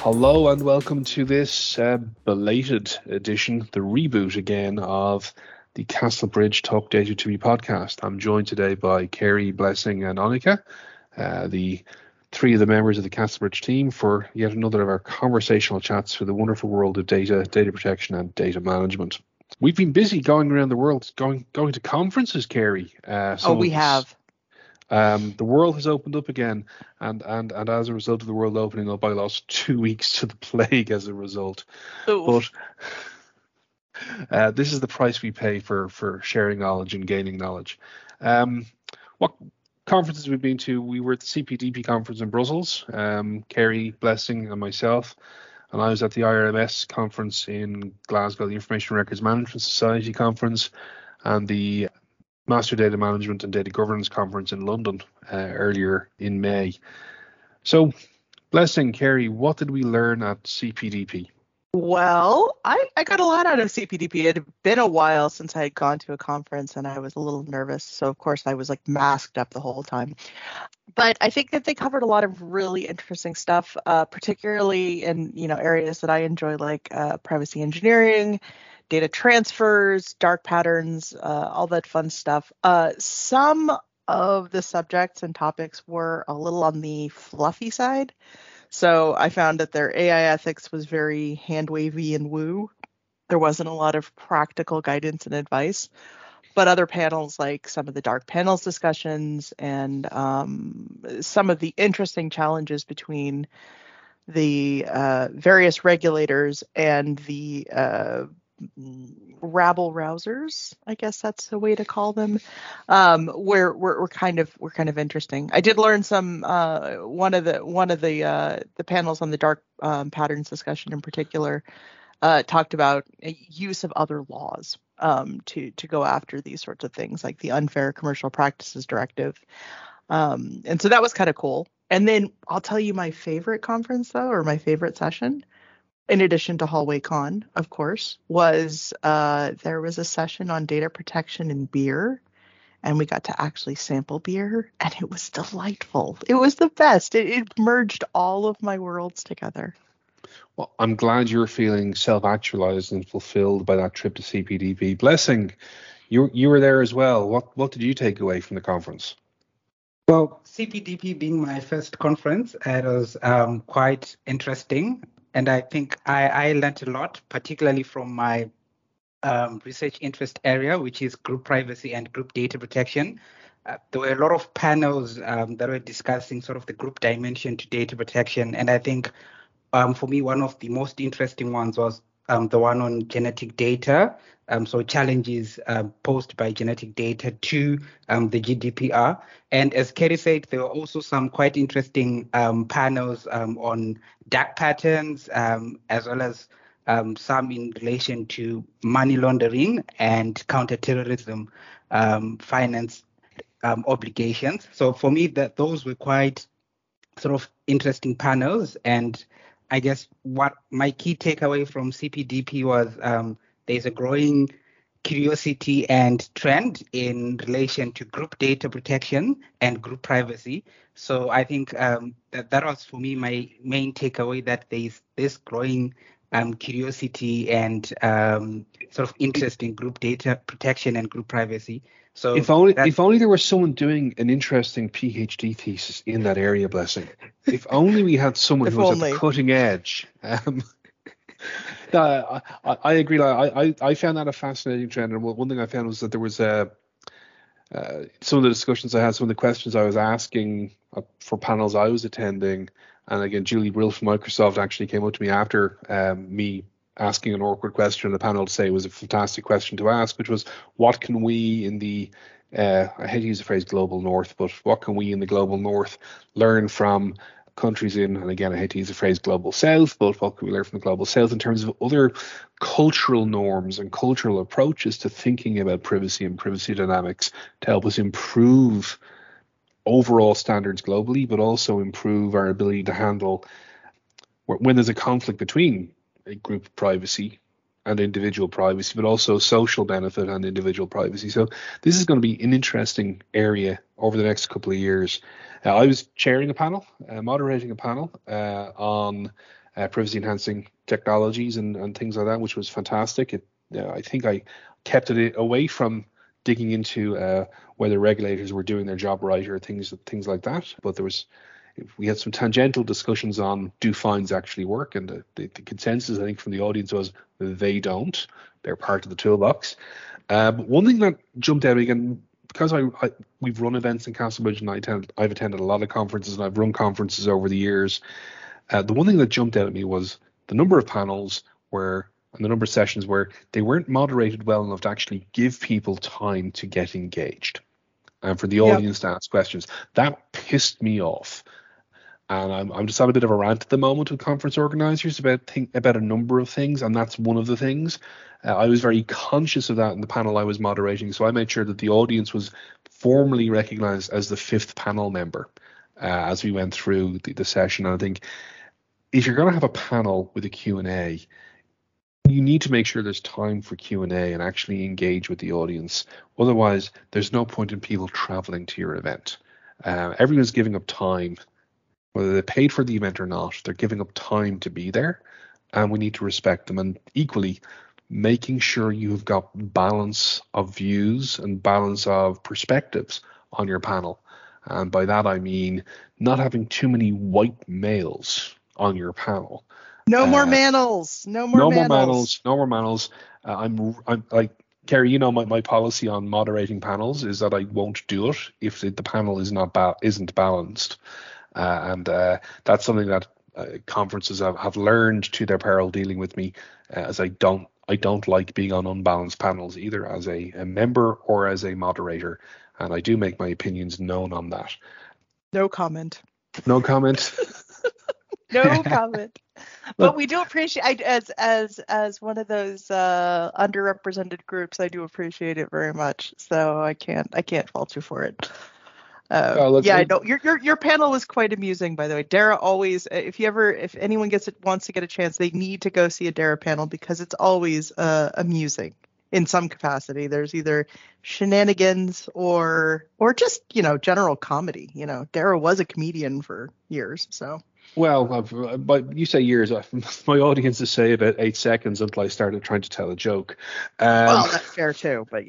Hello and welcome to this belated edition, the reboot again of the Castlebridge Talk Data to Me podcast. I'm joined today by Kerry, Blessing and Annika, the three of the members of the Castlebridge team, for yet another of our conversational chats for the wonderful world of data protection and data management. We've been busy going around the world, going to conferences, Kerry. We have. The world has opened up again, and as a result of the world opening up, I lost 2 weeks to the plague as a result. Oof. But this is the price we pay for sharing knowledge and gaining knowledge. What conferences we've been to? We were at the CPDP conference in Brussels, Kerry, Blessing and myself, and I was at the IRMS conference in Glasgow, the Information Records Management Society conference, and the Master Data Management and Data Governance Conference in London earlier in May. So, Blessing, Kerry, what did we learn at CPDP? Well, I got a lot out of CPDP. It had been a while since I had gone to a conference and I was a little nervous. So, of course, I was like masked up the whole time. But I think that they covered a lot of really interesting stuff, particularly in areas that I enjoy, like privacy engineering, data transfers, dark patterns, all that fun stuff. Some of the subjects and topics were a little on the fluffy side. So I found that their AI ethics was very hand-wavy and woo. There wasn't a lot of practical guidance and advice. But other panels, like some of the dark panels discussions and some of the interesting challenges between the various regulators and the rabble rousers, I guess that's the way to call them, were kind of interesting. I did learn some one of the panels on the dark patterns discussion in particular talked about use of other laws to go after these sorts of things, like the Unfair Commercial Practices Directive, and so that was kind of cool. And then I'll tell you my favorite conference though, or my favorite session, in addition to Hallway Con, of course, was there was a session on data protection in beer, and we got to actually sample beer, and it was delightful. It was the best. It merged all of my worlds together. Well, I'm glad you're feeling self-actualized and fulfilled by that trip to CPDP. Blessing, you were there as well. What did you take away from the conference? Well, CPDP being my first conference, it was quite interesting. And I think I learned a lot, particularly from my research interest area, which is group privacy and group data protection. There were a lot of panels that were discussing sort of the group dimension to data protection. And I think for me, one of the most interesting ones was the one on genetic data. So challenges posed by genetic data to the GDPR. And as Kerry said, there were also some quite interesting panels on dark patterns, as well as some in relation to money laundering and counterterrorism finance obligations. So for me, those were quite sort of interesting panels. And I guess what my key takeaway from CPDP was there's a growing curiosity and trend in relation to group data protection and group privacy. So I think that was for me my main takeaway, that there's this growing curiosity and sort of interest in group data protection and group privacy. So if only there was someone doing an interesting PhD thesis in that area, Blessing. If only we had someone who was at the cutting edge. No, I agree. I found that a fascinating trend, and one thing I found was that there was some of the discussions I had, some of the questions I was asking for panels I was attending, and again, Julie Brill from Microsoft actually came up to me after me asking an awkward question on the panel to say it was a fantastic question to ask, which was, what can we in the I hate to use the phrase global north, but what can we in the global north learn from countries in, and again, I hate to use the phrase global south, but what can we learn from the global south in terms of other cultural norms and cultural approaches to thinking about privacy and privacy dynamics to help us improve overall standards globally, but also improve our ability to handle when there's a conflict between a group privacy and individual privacy, but also social benefit and individual privacy. So this is going to be an interesting area over the next couple of years. I was chairing a panel, moderating a panel on privacy enhancing technologies and things like that, which was fantastic. I think I kept it away from digging into whether regulators were doing their job right or things like that. But we had some tangential discussions on, do fines actually work, and the consensus I think from the audience was they don't. They're part of the toolbox. But one thing that jumped out again, because we've run events in Castlebridge, and I've attended a lot of conferences, and I've run conferences over the years. The one thing that jumped out at me was the number of panels and the number of sessions where they weren't moderated well enough to actually give people time to get engaged and for the audience to ask questions. That pissed me off. And I'm just on a bit of a rant at the moment with conference organizers about a number of things, and that's one of the things. I was very conscious of that in the panel I was moderating, so I made sure that the audience was formally recognized as the fifth panel member as we went through the session. And I think if you're going to have a panel with a Q&A, you need to make sure there's time for Q&A and actually engage with the audience. Otherwise, there's no point in people traveling to your event. Everyone's giving up time. Whether they paid for the event or not, they're giving up time to be there, and we need to respect them. And equally, making sure you've got balance of views and balance of perspectives on your panel. And by that, I mean not having too many white males on your panel. No more manels. No more manels. I'm like, Kerry, you know, my policy on moderating panels is that I won't do it if the panel isn't balanced. And that's something that conferences have learned to their peril dealing with me, as I don't like being on unbalanced panels either as a member or as a moderator, and I do make my opinions known on that. No comment. No comment. No comment. But we do appreciate, as one of those underrepresented groups, I do appreciate it very much. So I can't fault you for it. I know your panel was quite amusing, by the way. Dara always, if anyone wants to get a chance, they need to go see a Dara panel because it's always amusing in some capacity. There's either shenanigans or just general comedy. Dara was a comedian for years, so. Well, but you say years. My audience is say about 8 seconds until I started trying to tell a joke. Well, that's fair too, but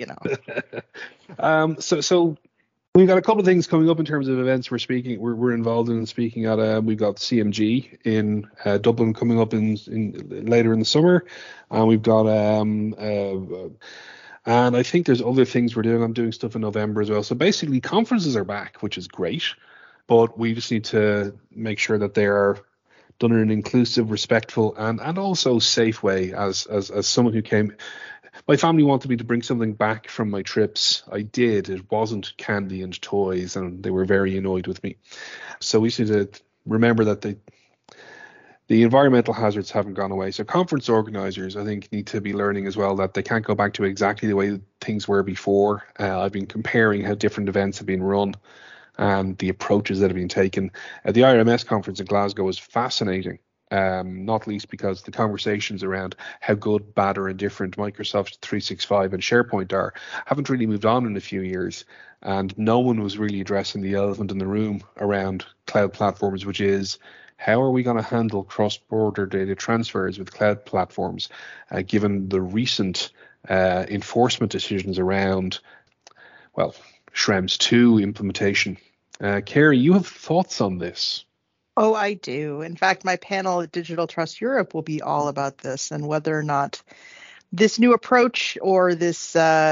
So we've got a couple of things coming up in terms of events we're involved in and speaking at. We've got CMG in Dublin coming up in later in the summer, and we've got and I think there's other things we're doing. I'm doing stuff in November as well. So basically, conferences are back, which is great, but we just need to make sure that they are done in an inclusive, respectful, and also safe way. As someone who came. My family wanted me to bring something back from my trips. I did. It wasn't candy and toys, and they were very annoyed with me. So we need to remember that the environmental hazards haven't gone away. So conference organizers, I think, need to be learning as well that they can't go back to exactly the way things were before. I've been comparing how different events have been run and the approaches that have been taken. The IRMS conference in Glasgow was fascinating. Not least because the conversations around how good, bad, or indifferent Microsoft 365 and SharePoint are haven't really moved on in a few years, and no one was really addressing the elephant in the room around cloud platforms, which is how are we going to handle cross-border data transfers with cloud platforms, given the recent enforcement decisions around, Schrems 2 implementation. Kerry, you have thoughts on this? Oh, I do. In fact, my panel at Digital Trust Europe will be all about this and whether or not this new approach or this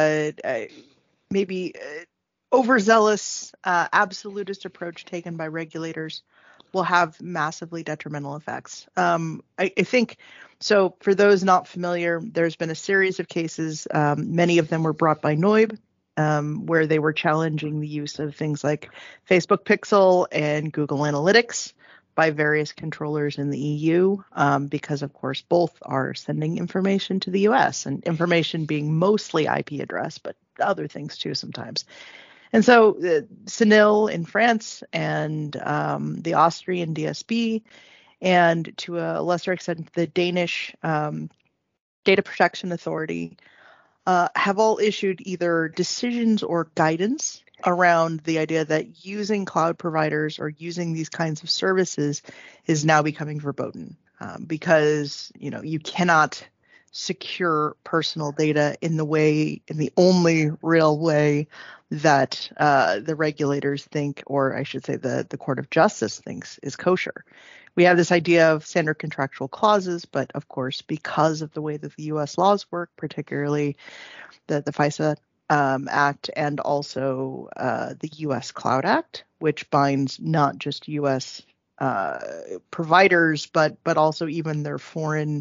maybe overzealous absolutist approach taken by regulators will have massively detrimental effects. I think, so for those not familiar, there's been a series of cases, many of them were brought by NOIB, where they were challenging the use of things like Facebook Pixel and Google Analytics by various controllers in the EU, because, of course, both are sending information to the US, and information being mostly IP address, but other things too sometimes. And so CNIL in France and the Austrian DSB, and to a lesser extent, the Danish Data Protection Authority, have all issued either decisions or guidance around the idea that using cloud providers or using these kinds of services is now becoming verboten. because you cannot secure personal data in the only real way that the regulators think, or I should say the Court of Justice thinks is kosher. We have this idea of standard contractual clauses, but of course, because of the way that the U.S. laws work, particularly the FISA Act and also the U.S. Cloud Act, which binds not just U.S. Providers, but also even their foreign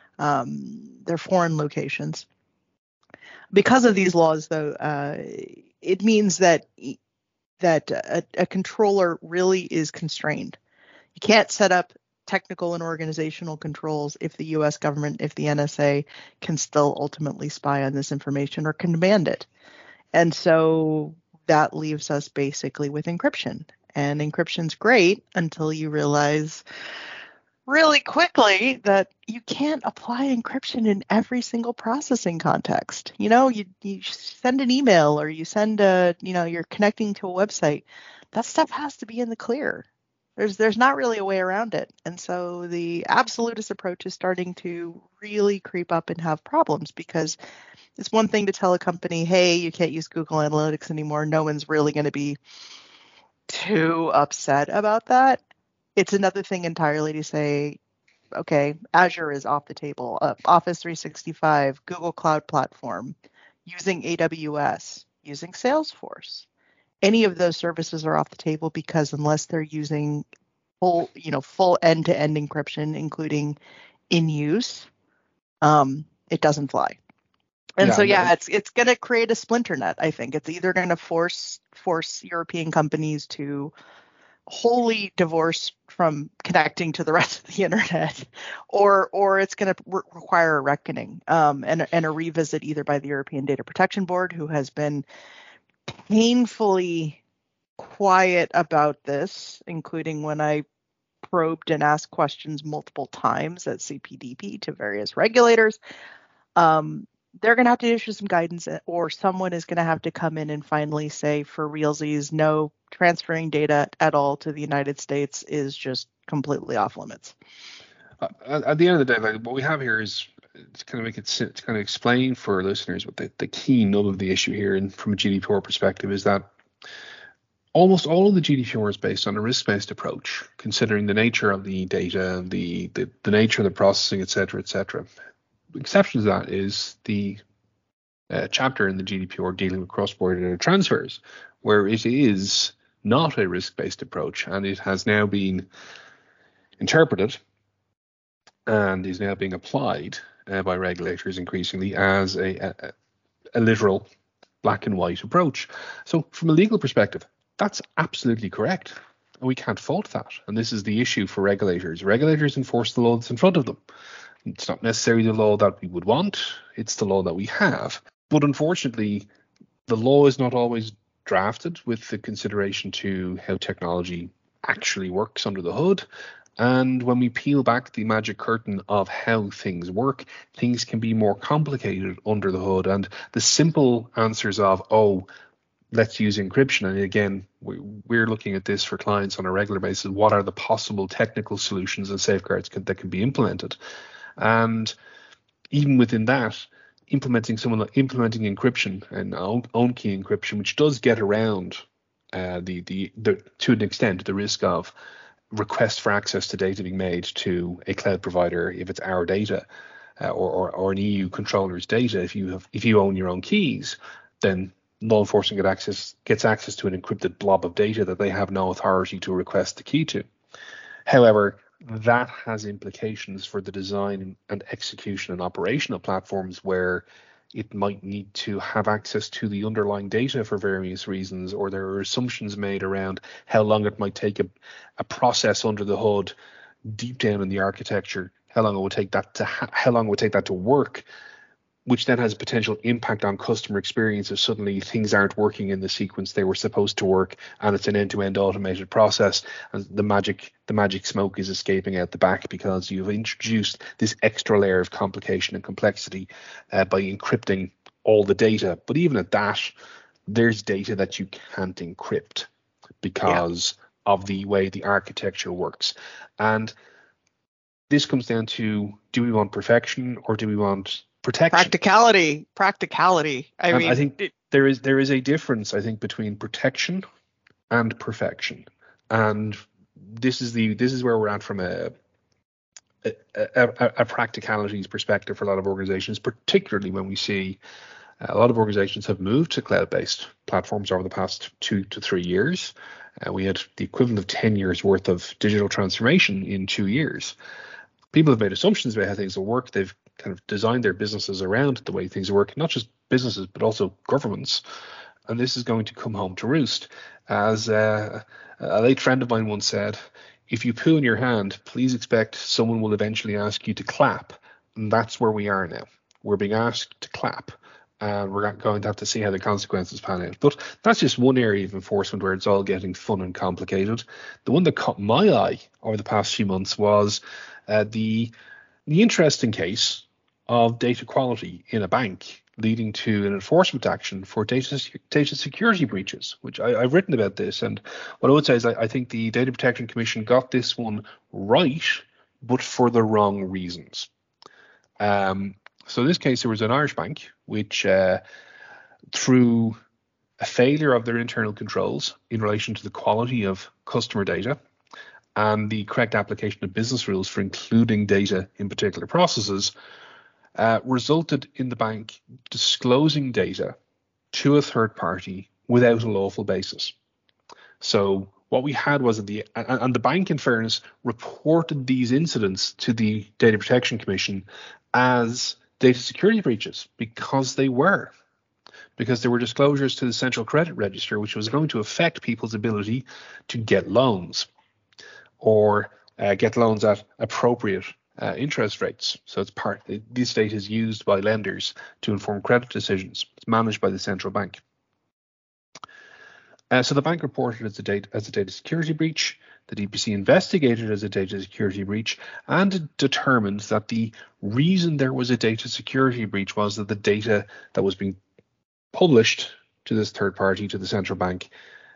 locations. Because of these laws, though, it means that a controller really is constrained. You can't set up technical and organizational controls if the U.S. government, if the NSA can still ultimately spy on this information or can demand it. And so that leaves us basically with encryption. And encryption's great until you realize really quickly that you can't apply encryption in every single processing context. You send an email or you send you're connecting to a website. That stuff has to be in the clear. There's not really a way around it. And so the absolutist approach is starting to really creep up and have problems, because it's one thing to tell a company, hey, you can't use Google Analytics anymore. No one's really going to be too upset about that. It's another thing entirely to say, okay, Azure is off the table. Office 365, Google Cloud Platform, using AWS, using Salesforce. Any of those services are off the table, because unless they're using full end-to-end encryption, including in use, it doesn't fly. And it's going to create a splinter net. I think it's either going to force European companies to wholly divorce from connecting to the rest of the internet, or it's going to require a reckoning and a revisit, either by the European Data Protection Board, who has been painfully quiet about this, including when I probed and asked questions multiple times at CPDP to various regulators. They're going to have to issue some guidance, or someone is going to have to come in and finally say, for realsies, no, transferring data at all to the United States is just completely off limits. At the end of the day, what we have here is to kind of explain for listeners what the key nub of the issue here, and from a GDPR perspective, is that almost all of the GDPR is based on a risk-based approach, considering the nature of the data, the nature of the processing, et cetera, et cetera. The exception to that is the chapter in the GDPR dealing with cross-border data transfers, where it is not a risk-based approach, and it has now been interpreted and is now being applied by regulators increasingly as a literal black and white approach. So from a legal perspective, that's absolutely correct, and we can't fault that. And this is the issue for regulators. Regulators enforce the law that's in front of them. It's not necessarily the law that we would want, it's the law that we have. But unfortunately, the law is not always drafted with the consideration to how technology actually works under the hood. And when we peel back the magic curtain of how things work, things can be more complicated under the hood. And the simple answers of, let's use encryption. And again, we're looking at this for clients on a regular basis. What are the possible technical solutions and safeguards that can be implemented? And even within that, implementing encryption and own key encryption, which does get around to an extent the risk of request for access to data being made to a cloud provider if it's our data or an EU controller's data. If you own your own keys, then law enforcement gets access to an encrypted blob of data that they have no authority to request the key to. However, that has implications for the design and execution and operational platforms, where it might need to have access to the underlying data for various reasons, or there are assumptions made around how long it might take a process under the hood, deep down in the architecture, how long it would take that to work, which then has a potential impact on customer experience if suddenly things aren't working in the sequence they were supposed to work, and it's an end-to-end automated process, and the magic smoke is escaping out the back because you've introduced this extra layer of complication and complexity by encrypting all the data. But even at that, there's data that you can't encrypt because of the way the architecture works. And this comes down to, do we want perfection or do we want protection? Practicality. I think there is a difference, I think, between protection and perfection. And this is where we're at from a practicalities perspective for a lot of organizations, particularly when we see a lot of organizations have moved to cloud-based platforms over the past 2 to 3 years. We had the equivalent of 10 years worth of digital transformation in 2 years. People have made assumptions about how things will work. They've kind of designed their businesses around the way things work, not just businesses, but also governments. And this is going to come home to roost. As a late friend of mine once said, if you poo in your hand, please expect someone will eventually ask you to clap. And that's where we are now. We're being asked to clap. And we're going to have to see how the consequences pan out. But that's just one area of enforcement where it's all getting fun and complicated. The one that caught my eye over the past few months was the interesting case of data quality in a bank, leading to an enforcement action for data security breaches, which I've written about this. And what I would say is I think the Data Protection Commission got this one right, but for the wrong reasons. So in this case, there was an Irish bank which, through a failure of their internal controls in relation to the quality of customer data and the correct application of business rules for including data in particular processes, resulted in the bank disclosing data to a third party without a lawful basis. So what we had was the bank, in fairness, reported these incidents to the Data Protection Commission as data security breaches because there were disclosures to the Central Credit Register, which was going to affect people's ability to get loans or get loans at appropriate interest rates. So this data is used by lenders to inform credit decisions. It's managed by the central bank. So the bank reported as a data security breach. The DPC investigated as a data security breach and determined that the reason there was a data security breach was that the data that was being published to this third party, to the central bank,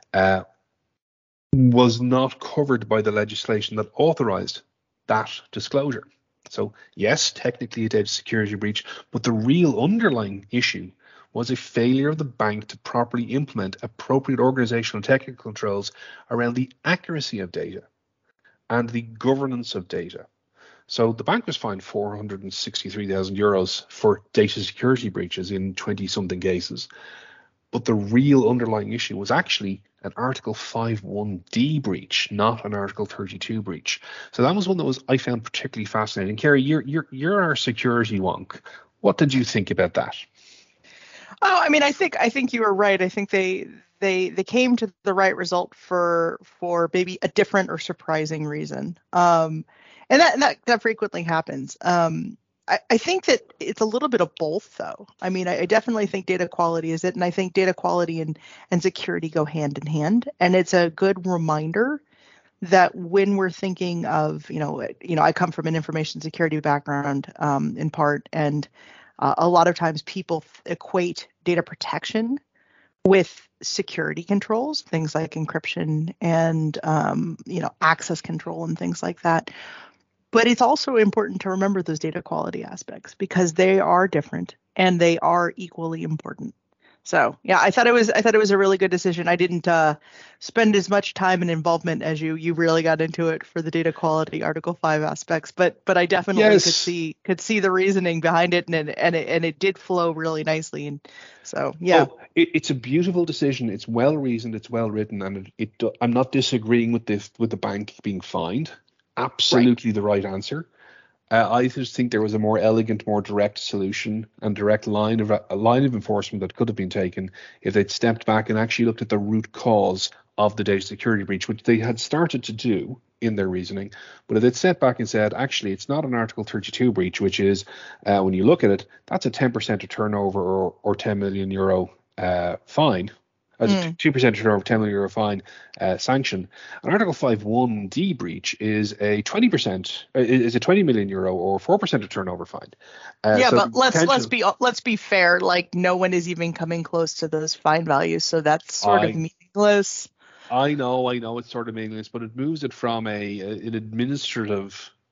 was not covered by the legislation that authorized that disclosure. So yes, technically a data security breach, but the real underlying issue was a failure of the bank to properly implement appropriate organizational and technical controls around the accuracy of data and the governance of data. So the bank was fined €463,000 for data security breaches in 20-something cases. But the real underlying issue was actually an Article 5.1d breach, not an Article 32 breach. So that was one that I found particularly fascinating. Kerry, you're our security wonk. What did you think about that? Oh, I mean, I think you were right. I think they came to the right result for maybe a different or surprising reason. And that frequently happens. I think that it's a little bit of both, though. I mean, I definitely think data quality is it, and I think data quality and security go hand in hand. And it's a good reminder that when we're thinking of, I come from an information security background in part, and a lot of times people equate data protection with security controls, things like encryption and access control and things like that. But it's also important to remember those data quality aspects because they are different and they are equally important. So yeah, I thought it was a really good decision. I didn't spend as much time and involvement as you. You really got into it for the data quality Article 5 aspects, but I definitely could see the reasoning behind it, and it did flow really nicely. And so yeah, it's a beautiful decision. It's well reasoned. It's well written, and I'm not disagreeing with the bank being fined. Absolutely right. The right answer. I just think there was a more elegant, more direct solution and direct line of enforcement that could have been taken if they'd stepped back and actually looked at the root cause of the data security breach, which they had started to do in their reasoning. But if they'd stepped back and said, actually, it's not an Article 32 breach, which is, when you look at it, that's a 10% of turnover or €10 million fine. As a 2% of turnover, €10 million fine sanction. An Article 5.1d breach is a 20% is a €20 million or 4% of turnover fine. But let's be fair. Like, no one is even coming close to those fine values, so that's sort of meaningless. I know it's sort of meaningless, but it moves it from an administrative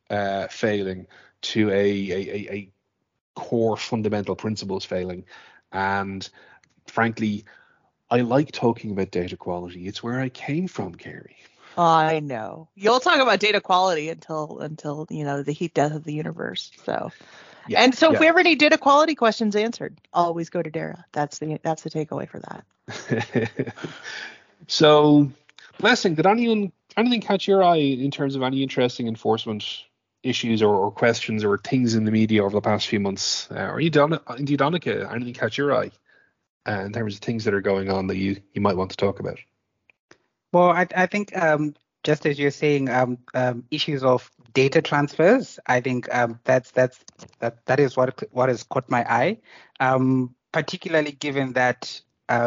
failing to a core fundamental principles failing. And frankly, I like talking about data quality. It's where I came from, Kerry. I know. You'll talk about data quality until the heat death of the universe. So, Yeah, and so if we ever need data quality questions answered, always go to Dara. That's the takeaway for that. So, Blessing, did anything catch your eye in terms of any interesting enforcement issues or questions or things in the media over the past few months? Or indeed, Annika, anything catch your eye in terms of things that are going on that you might want to talk about? Well, I think just as you're saying, issues of data transfers, I think that is what has caught my eye, particularly given that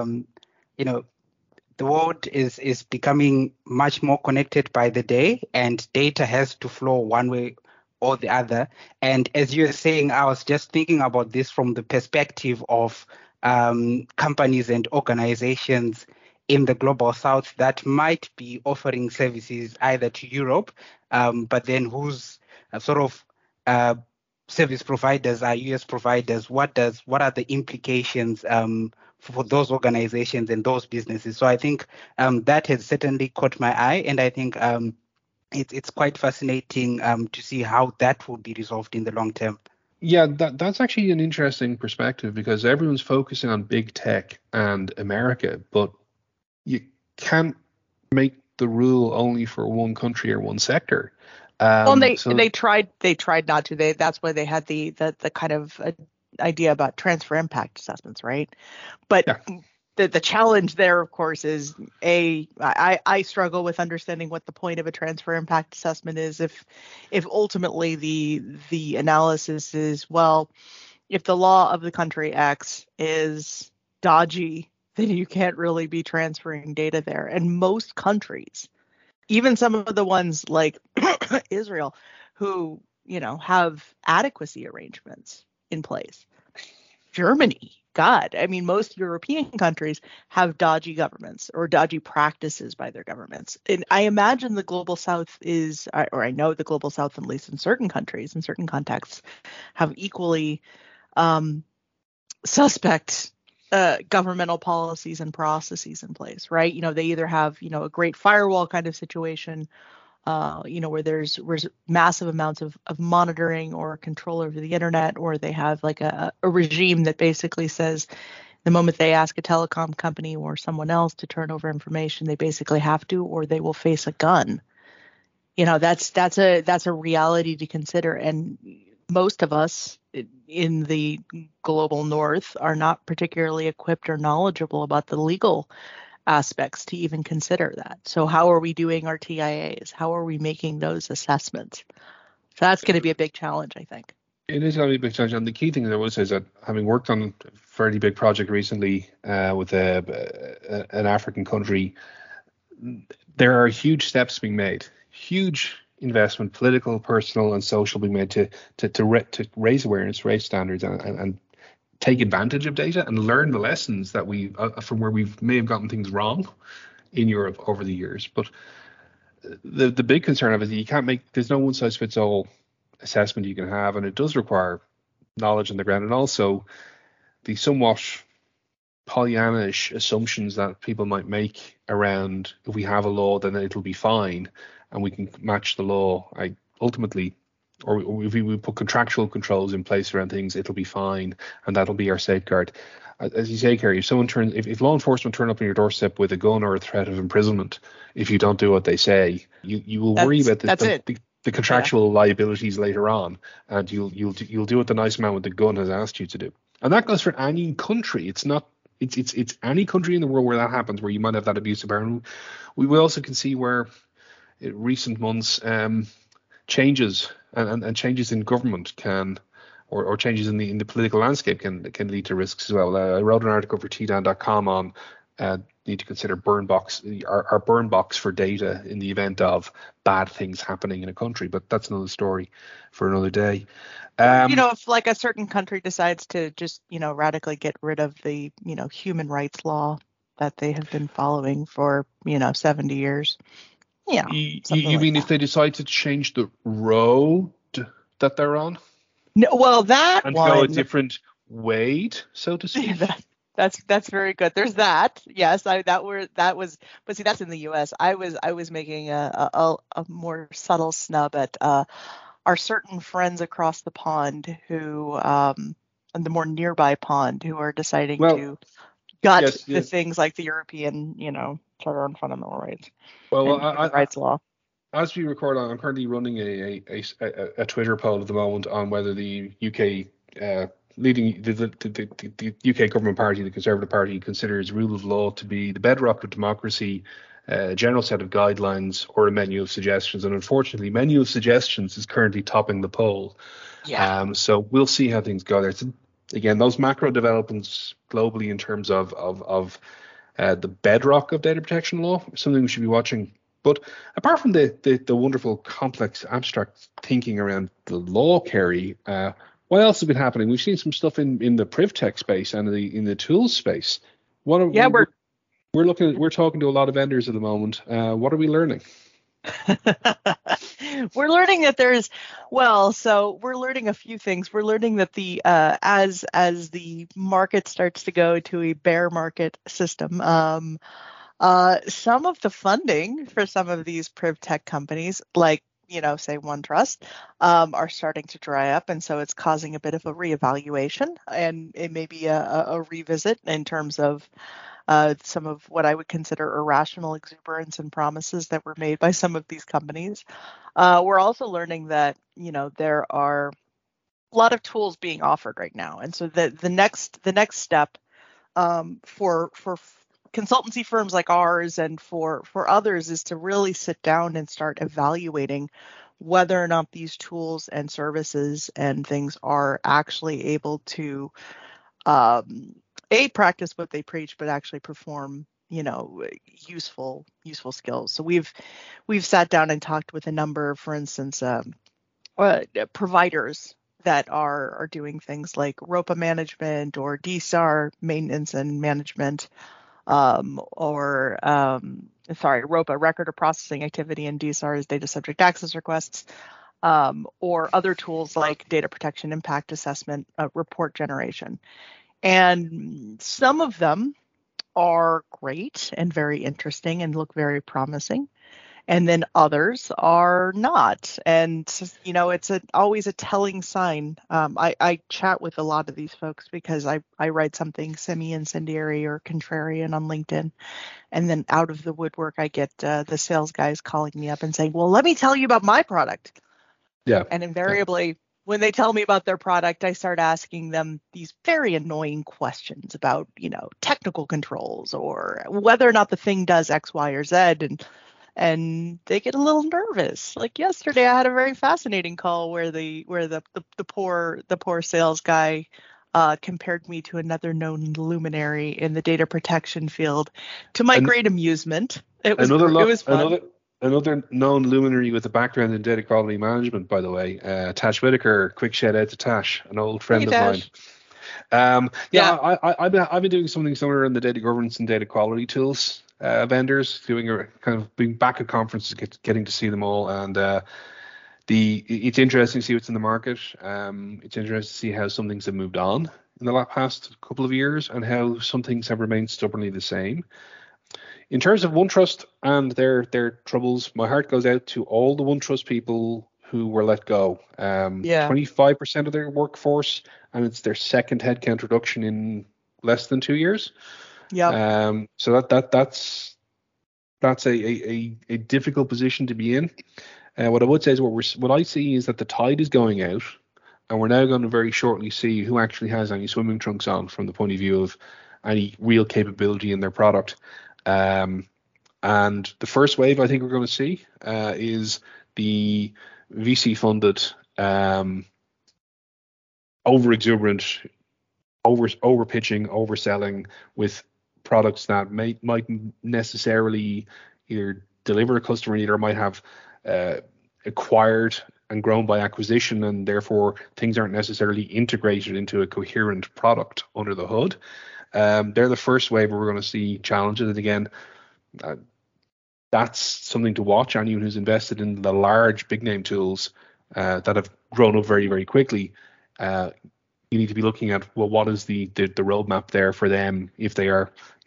the world is becoming much more connected by the day, and data has to flow one way or the other. And as you're saying, I was just thinking about this from the perspective of companies and organizations in the global south that might be offering services either to Europe, but then whose sort of service providers are US providers. What are the implications for those organizations and those businesses? So I think that has certainly caught my eye, and I think it's quite fascinating to see how that will be resolved in the long term. Yeah, that's actually an interesting perspective, because everyone's focusing on big tech and America, but you can't make the rule only for one country or one sector. Well, they tried not to. That's why they had the kind of idea about transfer impact assessments, right? But yeah. The challenge there, of course, is I struggle with understanding what the point of a transfer impact assessment is if ultimately the analysis is, well, if the law of the country X is dodgy, then you can't really be transferring data there. And most countries, even some of the ones like Israel, who have adequacy arrangements in place, Germany, God, I mean, most European countries have dodgy governments or dodgy practices by their governments. And I imagine the global south I know the global south, at least in certain countries, in certain contexts, have equally suspect governmental policies and processes in place, right? They either have, a great firewall kind of situation, where there's massive amounts of monitoring or control over the internet, or they have like a regime that basically says the moment they ask a telecom company or someone else to turn over information, they basically have to, or they will face a gun. That's a reality to consider. And most of us in the global north are not particularly equipped or knowledgeable about the legal aspects to even consider that. So how are we doing our TIAs? How are we making those assessments? So that's going to be a big challenge, I think. It is going to be a big challenge. And the key thing that I would say is that, having worked on a fairly big project recently with an African country, there are huge steps being made, huge investment, political, personal, and social, being made to raise awareness, raise standards, and take advantage of data and learn the lessons that we from where we may have gotten things wrong in Europe over the years. But the big concern of it is there's no one size fits all assessment you can have, and it does require knowledge on the ground, and also the somewhat Pollyannish assumptions that people might make around, if we have a law, then it'll be fine and we can match the law. Or if we put contractual controls in place around things, it'll be fine, and that'll be our safeguard. As you say, Kerry, if law enforcement turn up on your doorstep with a gun or a threat of imprisonment if you don't do what they say, you will worry about the contractual liabilities later on, and you'll do what the nice man with the gun has asked you to do. And that goes for any country. It's any country in the world where that happens, where you might have that abuse of power. We also can see where in recent months changes and changes in government or changes in the political landscape can lead to risks as well. I wrote an article for tdan.com on need to consider our burn box for data in the event of bad things happening in a country, but that's another story for another day. If like a certain country decides to just radically get rid of the human rights law that they have been following for 70 years. Yeah. You mean if they decide to change the road that they're on? No, well, that and one. go a different way, so to speak. That's very good. There's that. Yes, but see, that's in the U.S. I was making a more subtle snub at our certain friends across the pond who, and the more nearby pond, who are deciding to gut the things like the European, Charter on Fundamental Rights. Well, Human rights law. As we record, I'm currently running a Twitter poll at the moment on whether the UK leading the UK government party, the Conservative Party, considers rule of law to be the bedrock of democracy, a general set of guidelines, or a menu of suggestions. And unfortunately, menu of suggestions is currently topping the poll. Yeah. So we'll see how things go there. Again, those macro developments globally in terms of the bedrock of data protection law, something we should be watching. But apart from the wonderful, complex, abstract thinking around the law, Kerry, what else has been happening? We've seen some stuff in the PrivTech space and in the tools space. We're talking to a lot of vendors at the moment. What are we learning? We're learning that we're learning a few things. We're learning that as the market starts to go to a bear market system, some of the funding for some of these PrivTech companies, like, say OneTrust, are starting to dry up. And so it's causing a bit of a reevaluation, and it may be a revisit in terms of some of what I would consider irrational exuberance and promises that were made by some of these companies. We're also learning that, there are a lot of tools being offered right now. And so the next step for consultancy firms like ours and for others is to really sit down and start evaluating whether or not these tools and services and things are actually able to practice what they preach, but actually perform, useful skills. So we've sat down and talked with a number, for instance, providers that are doing things like ROPA management or DSAR maintenance and management, ROPA, record of processing activity, and DSAR is data subject access requests, or other tools like data protection impact assessment, report generation. And some of them are great and very interesting and look very promising. And then others are not. And, it's always a telling sign. I chat with a lot of these folks because I write something semi-incendiary or contrarian on LinkedIn. And then out of the woodwork, I get the sales guys calling me up and saying, well, let me tell you about my product. Yeah. And invariably, when they tell me about their product, I start asking them these very annoying questions about, technical controls or whether or not the thing does X, Y, or Z. And they get a little nervous. Like yesterday, I had a very fascinating call where the poor sales guy compared me to another known luminary in the data protection field. To my great amusement, it was fun. Another known luminary with a background in data quality management, by the way, Tash Whitaker. Quick shout out to Tash, an old friend of mine. I've been doing something similar in the data governance and data quality tools vendors, doing a kind of being back at conferences, getting to see them all, and it's interesting to see what's in the market. It's interesting to see how some things have moved on in the past couple of years and how some things have remained stubbornly the same. In terms of OneTrust and their troubles, my heart goes out to all the OneTrust people who were let go. 25% of their workforce, and it's their second headcount reduction in less than 2 years. Yeah. So that's a difficult position to be in. What I would say is what I see is that the tide is going out, and we're now going to very shortly see who actually has any swimming trunks on from the point of view of any real capability in their product. And the first wave I think we're going to see is the VC funded, over exuberant, over pitching, overselling with products that might necessarily either deliver a customer need or might have acquired and grown by acquisition, and therefore things aren't necessarily integrated into a coherent product under the hood. They're the first wave where we're going to see challenges. And again, that's something to watch. Anyone who's invested in the large big name tools that have grown up very, very quickly, you need to be looking at, well, what is the roadmap there for them if their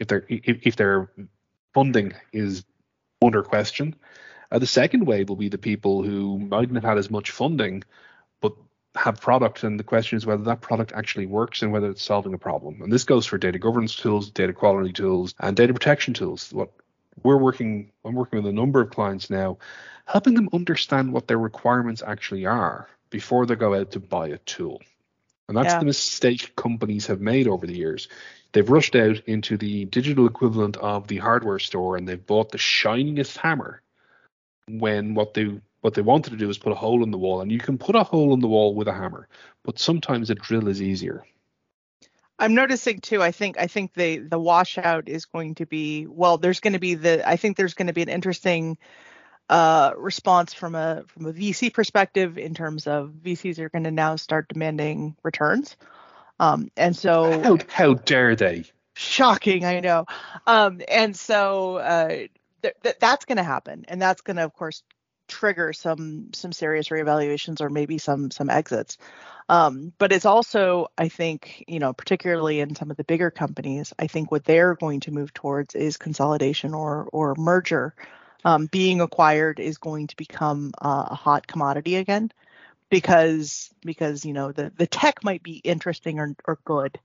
funding is under question. The second wave will be the people who mightn't have had as much funding, but have product, and the question is whether that product actually works and whether it's solving a problem. And this goes for data governance tools, data quality tools, and data protection tools. I'm working with a number of clients now, helping them understand what their requirements actually are before they go out to buy a tool. And that's the mistake companies have made over the years. They've rushed out into the digital equivalent of the hardware store and they've bought the shiniest hammer, when what they wanted to do is put a hole in the wall. And you can put a hole in the wall with a hammer, but sometimes a drill is easier. I'm noticing too, I think the washout is going to be, well, there's going to be an interesting response from a VC perspective in terms of VCs are going to now start demanding returns. And so how dare they? Shocking, I know. And so that's going to happen, and that's going to, of course, trigger some serious reevaluations or maybe some exits. But it's also, I think, particularly in some of the bigger companies, I think what they're going to move towards is consolidation or merger. Being acquired is going to become a hot commodity again, because the tech might be interesting or good,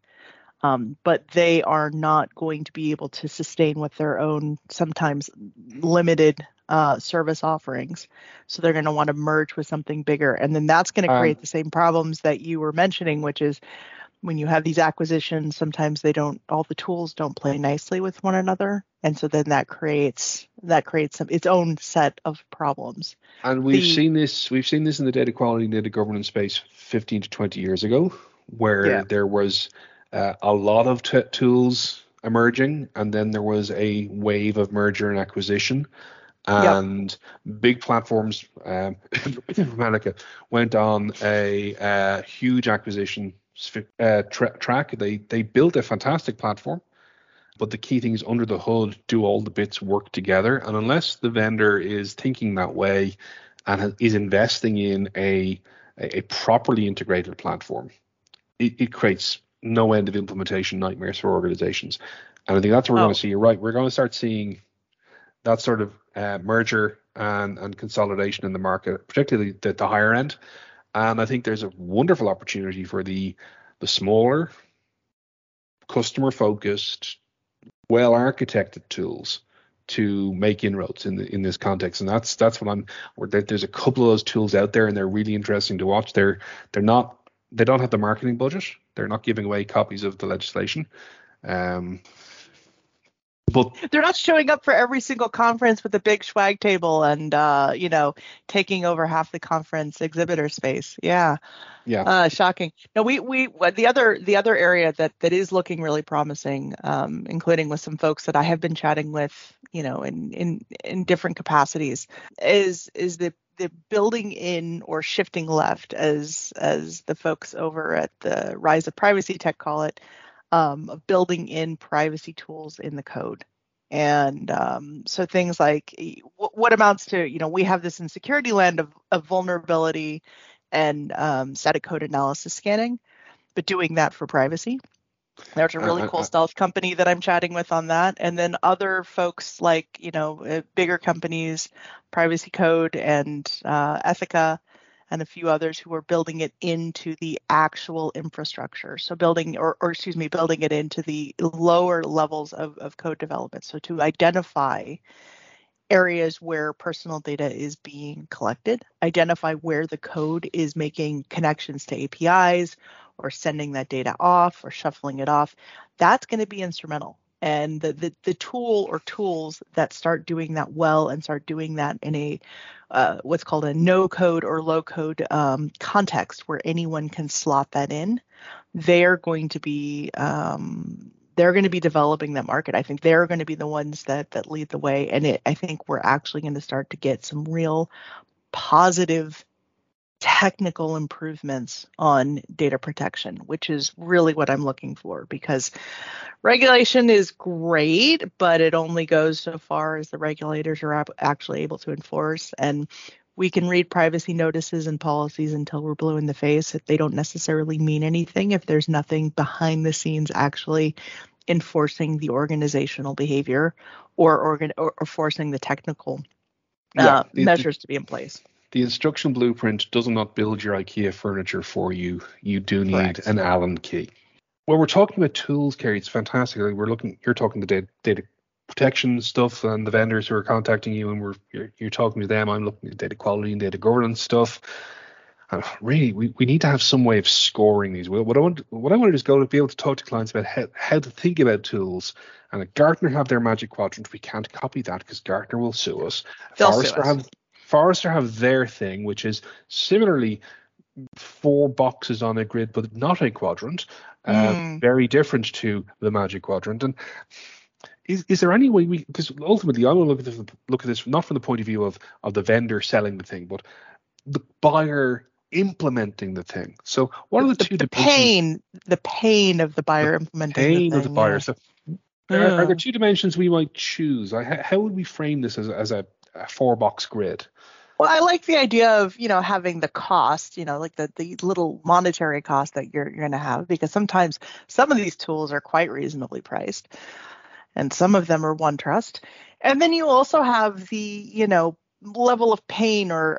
but they are not going to be able to sustain with their own sometimes limited service offerings. So they're going to want to merge with something bigger, and then that's going to create the same problems that you were mentioning, which is when you have these acquisitions, sometimes all the tools don't play nicely with one another. And so then that creates its own set of problems. And we've seen this in the data quality and data governance space 15 to 20 years ago, where there was a lot of tools emerging, and then there was a wave of merger and acquisition. And big platforms, Informatica, went on a huge acquisition track. They built a fantastic platform, but the key thing is under the hood, do all the bits work together? And unless the vendor is thinking that way and is investing in a properly integrated platform, it creates no end of implementation nightmares for organizations. And I think that's what we're going to see. You're right. We're going to start seeing that sort of merger and consolidation in the market, particularly the higher end. And I think there's a wonderful opportunity for the smaller, customer-focused, well-architected tools to make inroads in this context. And that's there's a couple of those tools out there, and they're really interesting to watch. They don't have the marketing budget. They're not giving away copies of the legislation. But they're not showing up for every single conference with a big swag table and taking over half the conference exhibitor space. Yeah. Shocking. No, we the other area that is looking really promising, including with some folks that I have been chatting with, in different capacities, is the building in or shifting left, as the folks over at the Rise of Privacy Tech call it, of building in privacy tools in the code. And so things like what amounts to, we have this in security land of vulnerability and static code analysis scanning, but doing that for privacy. There's a really cool stealth company that I'm chatting with on that. And then other folks like, bigger companies, Privacy Code and Ethica, and a few others who are building it into the actual infrastructure. So building it into the lower levels of code development. So to identify areas where personal data is being collected, identify where the code is making connections to APIs or sending that data off or shuffling it off. That's going to be instrumental. And the tool or tools that start doing that well and start doing that in a what's called a no code or low code context where anyone can slot that in, they're going to be developing that market. I think they're going to be the ones that lead the way. And I think we're actually going to start to get some real positive technical improvements on data protection, which is really what I'm looking for, because regulation is great, but it only goes so far as the regulators are actually able to enforce. And we can read privacy notices and policies until we're blue in the face. They don't necessarily mean anything if there's nothing behind the scenes actually enforcing the behavior or forcing the technical measures to be in place. The instruction blueprint does not build your IKEA furniture for you. You do need Correct. an Allen key. When we're talking about tools, Kerry, it's fantastic. You're talking the data protection stuff and the vendors who are contacting you, and you're talking to them. I'm looking at data quality and data governance stuff. And really, we need to have some way of scoring these. What I want to do is be able to talk to clients about how to think about tools. And at Gartner have their Magic Quadrant. We can't copy that because Gartner will sue us. Forrester have their thing, which is similarly 4 boxes on a grid, but not a quadrant. Very different to the Magic Quadrant. And is there any way because ultimately I want to look at this not from the point of view of the vendor selling the thing, but the buyer implementing the thing. So what are the pain of the buyer implementing the thing? Of the buyer. So are there 2 dimensions we might choose? How would we frame this as a 4-box grid? Well, I like the idea of, having the cost, like the little monetary cost that you're going to have, because sometimes some of these tools are quite reasonably priced and some of them are OneTrust. And then you also have the, level of pain or,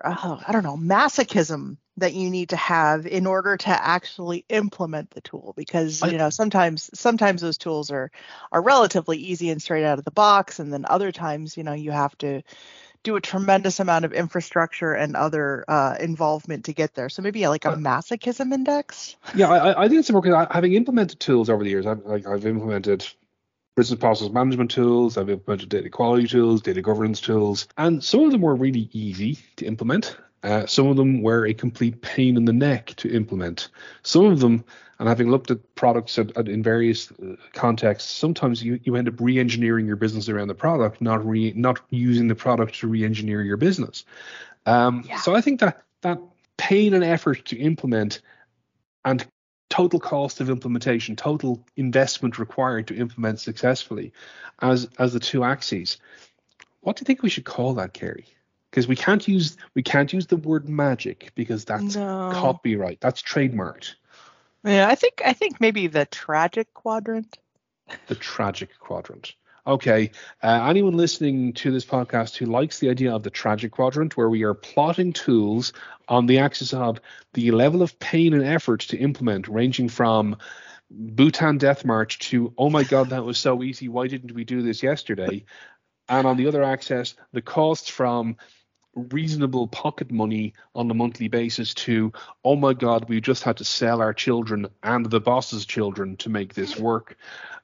masochism that you need to have in order to actually implement the tool, because, sometimes those tools are relatively easy and straight out of the box. And then other times, you have to do a tremendous amount of infrastructure and other involvement to get there. So maybe like a masochism index. Yeah, I think it's important. Having implemented tools over the years, I've implemented business process management tools, I've implemented data quality tools, data governance tools, and some of them were really easy to implement. Some of them were a complete pain in the neck to implement. Some of them, and having looked at products in various contexts, sometimes you end up re-engineering your business around the product, not using the product to re-engineer your business. So I think that pain and effort to implement and total cost of implementation, total investment required to implement successfully as the 2 axes. What do you think we should call that, Kerry? Because we can't use the word magic because that's copyright. That's trademarked. Yeah, I think maybe the tragic quadrant. The tragic quadrant. Okay. Anyone listening to this podcast who likes the idea of the tragic quadrant, where we are plotting tools on the axis of the level of pain and effort to implement, ranging from Bhutan Death March to, oh my God, that was so easy, why didn't we do this yesterday? And on the other axis, the costs from reasonable pocket money on a monthly basis to, oh my God, we just had to sell our children and the boss's children to make this work.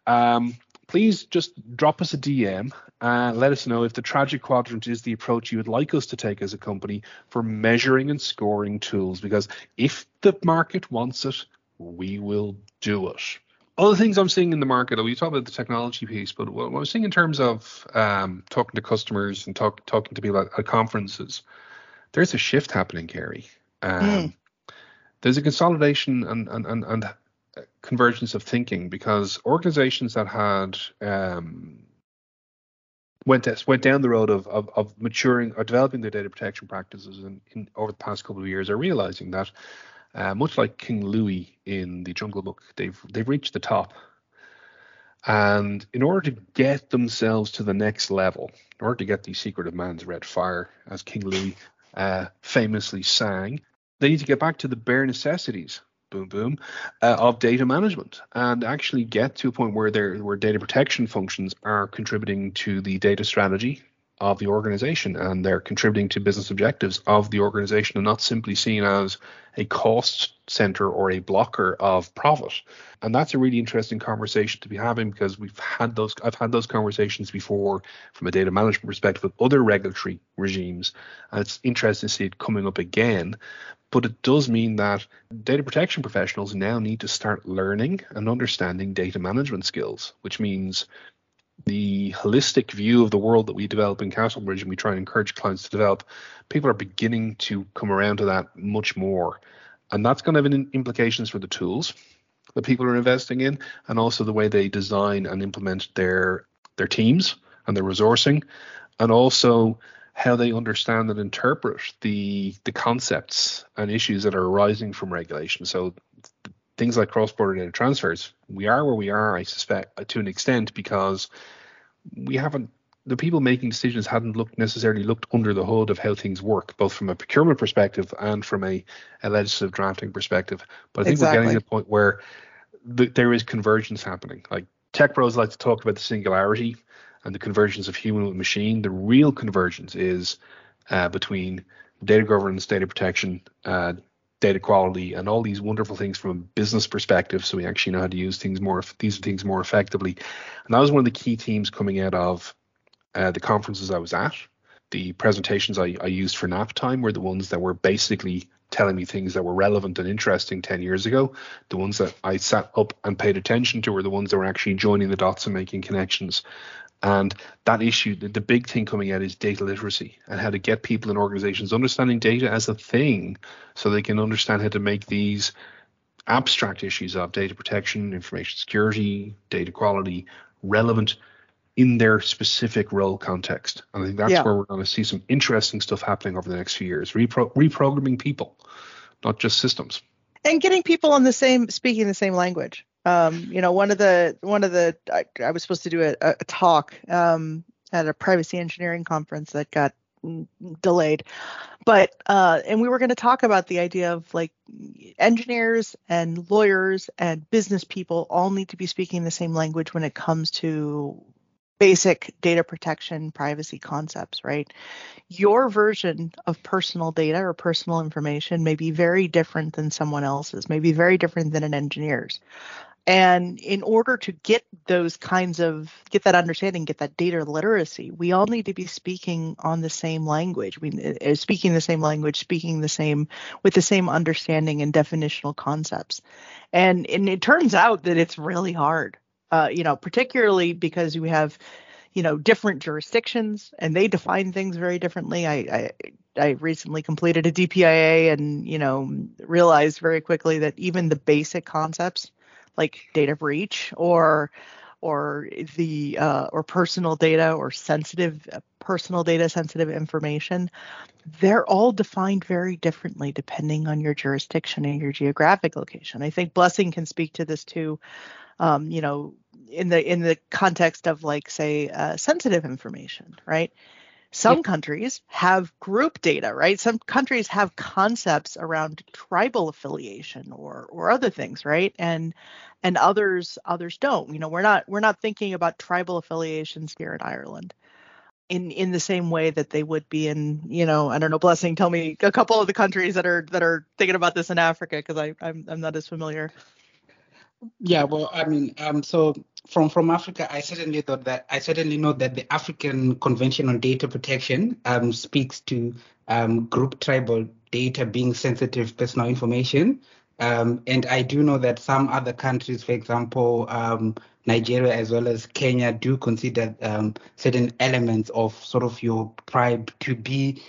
Please just drop us a DM and let us know if the tragic quadrant is the approach you would like us to take as a company for measuring and scoring tools, because if the market wants it, we will do it. Other things I'm seeing in the market, we talk about the technology piece, but what I'm seeing in terms of talking to customers and talking to people at conferences, there's a shift happening, Kerry. There's a consolidation and convergence of thinking, because organizations that had went down the road of maturing or developing their data protection practices in over the past couple of years are realizing that much like King Louis in the Jungle Book, they've reached the top. And in order to get themselves to the next level, in order to get the secret of man's red fire, as King Louis famously sang, they need to get back to the bare necessities, boom, boom, of data management, and actually get to a point where data protection functions are contributing to the data strategy of the organization, and they're contributing to business objectives of the organization, and not simply seen as a cost center or a blocker of profit. And that's a really interesting conversation to be having, because I've had those conversations before from a data management perspective with other regulatory regimes, and it's interesting to see it coming up again. But it does mean that data protection professionals now need to start learning and understanding data management skills, which means the holistic view of the world that we develop in Castlebridge and we try and encourage clients to develop, people are beginning to come around to that much more. And that's going to have implications for the tools that people are investing in, and also the way they design and implement their teams and their resourcing, and also how they understand and interpret the concepts and issues that are arising from regulation. So things like cross-border data transfers, we are where we are, I suspect, to an extent, because the people making decisions hadn't necessarily looked under the hood of how things work, both from a procurement perspective and from a legislative drafting perspective. But I think we're getting to the point where there is convergence happening. Like tech pros like to talk about the singularity and the convergence of human with machine. The real convergence is between data governance, data protection, data quality, and all these wonderful things from a business perspective, so we actually know how to use these things more effectively. And that was one of the key themes coming out of the conferences I was at. The presentations I used for nap time were the ones that were basically telling me things that were relevant and interesting 10 years ago. The ones that I sat up and paid attention to were the ones that were actually joining the dots and making connections. And that issue, the big thing coming out is data literacy, and how to get people in organizations understanding data as a thing so they can understand how to make these abstract issues of data protection, information security, data quality relevant in their specific role context. And I think that's where we're going to see some interesting stuff happening over the next few years, reprogramming people, not just systems. And getting people on speaking the same language. One of the I was supposed to do a talk at a privacy engineering conference that got delayed, but and we were going to talk about the idea of like engineers and lawyers and business people all need to be speaking the same language when it comes to basic data protection, privacy concepts, right? Your version of personal data or personal information may be very different than someone else's, may be very different than an engineer's. And in order to get get that understanding, get that data literacy, we all need to be speaking on the same language. Speaking the same language, with the same understanding and definitional concepts. And it turns out that it's really hard, particularly because we have, different jurisdictions and they define things very differently. I recently completed a DPIA and, realized very quickly that even the basic concepts like data breach or personal data or personal data, sensitive information, they're all defined very differently depending on your jurisdiction and your geographic location. I think Blessing can speak to this too, in the context of like, say, sensitive information, right? Some countries have group data, right? Some countries have concepts around tribal affiliation or other things, right? And others don't. We're not thinking about tribal affiliations here in Ireland in the same way that they would be in, I don't know, Blessing, tell me a couple of the countries that are thinking about this in Africa, because I'm not as familiar. Yeah, well, I mean, so from Africa, I certainly know that the African Convention on Data Protection speaks to group tribal data being sensitive personal information. And I do know that some other countries, for example, Nigeria as well as Kenya, do consider certain elements of sort of your tribe to be,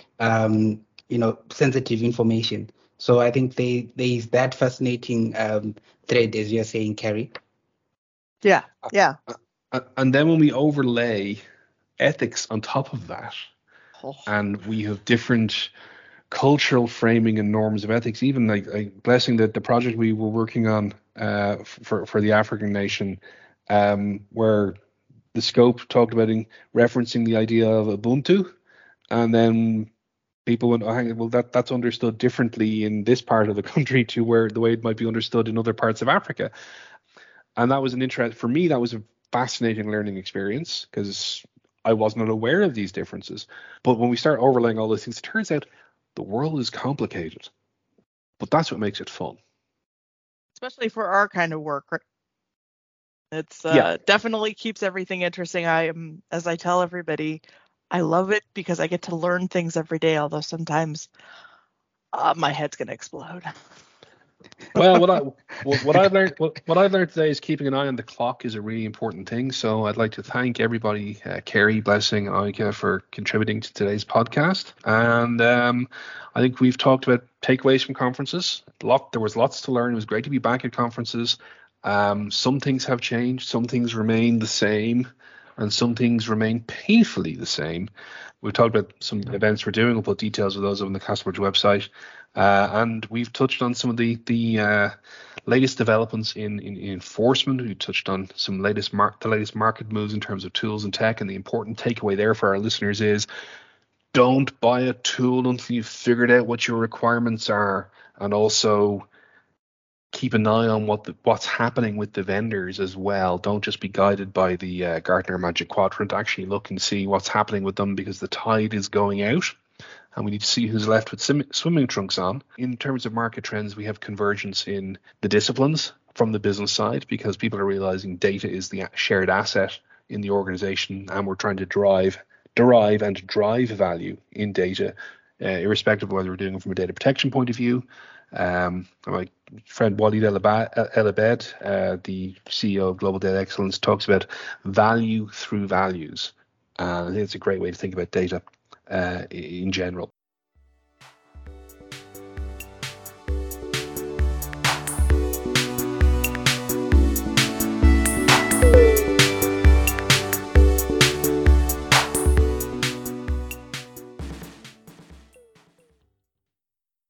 sensitive information. So I think there is that fascinating thread, as you're saying, Carrie. Yeah. And then when we overlay ethics on top of that, and we have different cultural framing and norms of ethics, even like Blessing, the project we were working on for the African nation, where the scope talked about referencing the idea of Ubuntu, and then people went, well, that's understood differently in this part of the country to where the way it might be understood in other parts of Africa. And that was for me, that was a fascinating learning experience because I was not aware of these differences. But when we start overlaying all those things, it turns out the world is complicated, but that's what makes it fun. Especially for our kind of work, right? It's definitely keeps everything interesting. As I tell everybody, I love it because I get to learn things every day, although sometimes my head's going to explode. Well, what I've learned today is keeping an eye on the clock is a really important thing. So I'd like to thank everybody, Kerry, Blessing, and Aika, for contributing to today's podcast. And I think we've talked about takeaways from conferences. There was lots to learn. It was great to be back at conferences. Some things have changed, some things remain the same, and some things remain painfully the same. We've talked about some events we're doing. We'll put details of those on the Castleforge website. And we've touched on some of the latest developments in enforcement. We touched on some the latest market moves in terms of tools and tech. And the important takeaway there for our listeners is don't buy a tool until you've figured out what your requirements are. And also keep an eye on what's happening with the vendors as well. Don't just be guided by the Gartner Magic Quadrant. Actually look and see what's happening with them, because the tide is going out and we need to see who's left with swimming trunks on. In terms of market trends, we have convergence in the disciplines from the business side, because people are realizing data is the shared asset in the organization, and we're trying to derive and drive value in data, irrespective of whether we're doing it from a data protection point of view. My friend Walid El-Abed, the CEO of Global Data Excellence, talks about value through values. I think it's a great way to think about data in general.